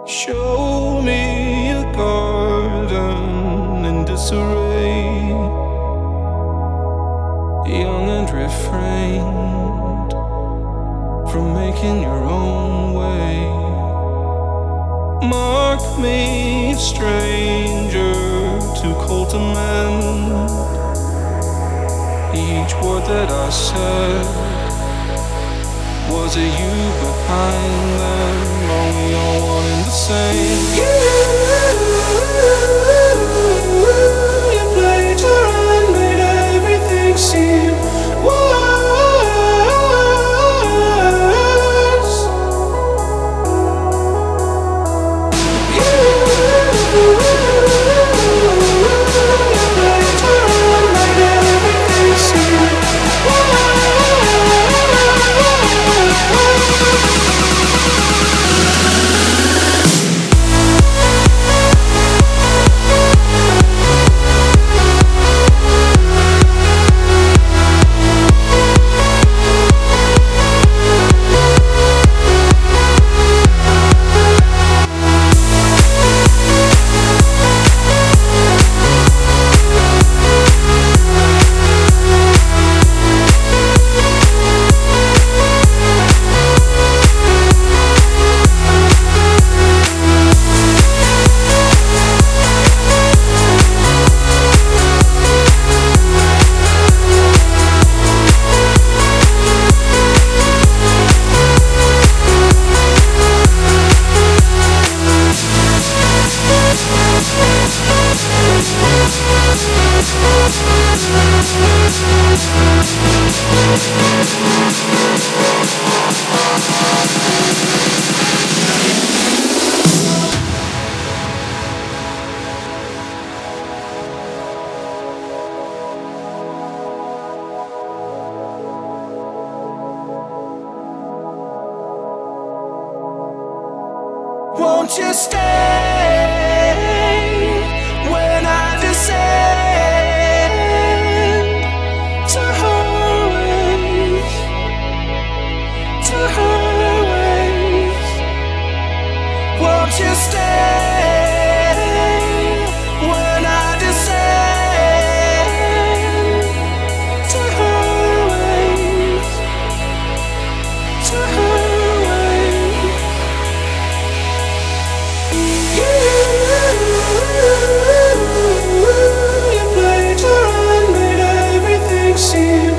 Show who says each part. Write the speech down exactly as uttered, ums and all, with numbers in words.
Speaker 1: Show me a garden in disarray, young and refrained from making your own way. Mark me a stranger, too cold to mend. Each word that I said, was it you behind them? Are we all one and the same? You, you played your hand, made everything seem worse. You, you played your hand, made everything seem worse. Won't you stay when I descend to her ways, to her ways? Won't you stay when I descend to her ways, to her ways? You, you played your hand, made everything seem